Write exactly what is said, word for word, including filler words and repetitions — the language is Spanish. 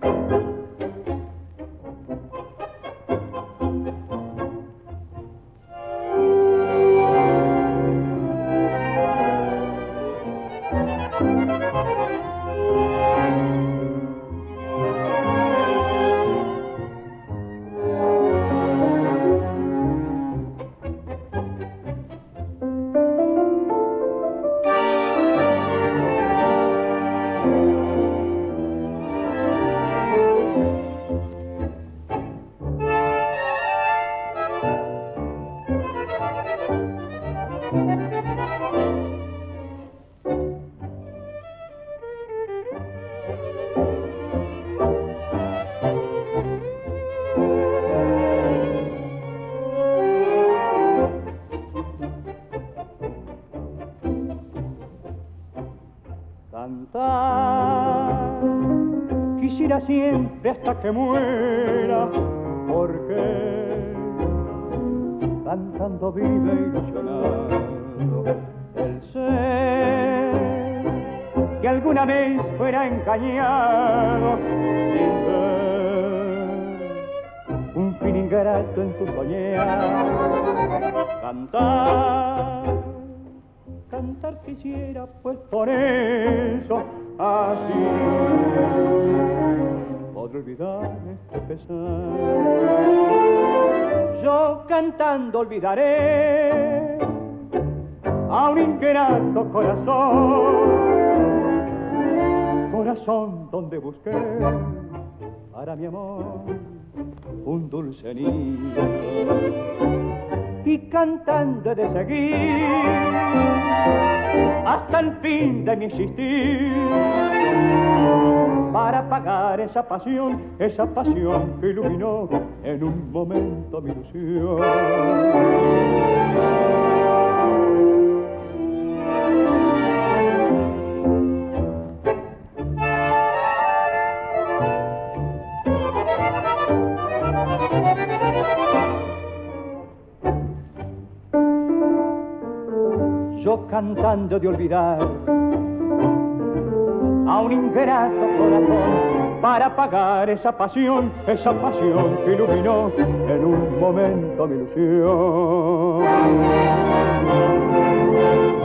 Cantar quisiera siempre hasta que muera, porque cantando vive ilusionado el ser que alguna vez fuera engañado sin ver un fin ingrato en su soñar. Cantar Cantar quisiera, pues por eso, así podré olvidar este pesar. Yo cantando olvidaré a un ingrato corazón, corazón donde busqué para mi amor un dulce nido. Y cantando he de seguir hasta el fin de mi existir, para pagar esa pasión, esa pasión que iluminó en un momento mi ilusión. Yo cantando de olvidar a un ingrato corazón, para pagar esa pasión, esa pasión que iluminó en un momento mi ilusión.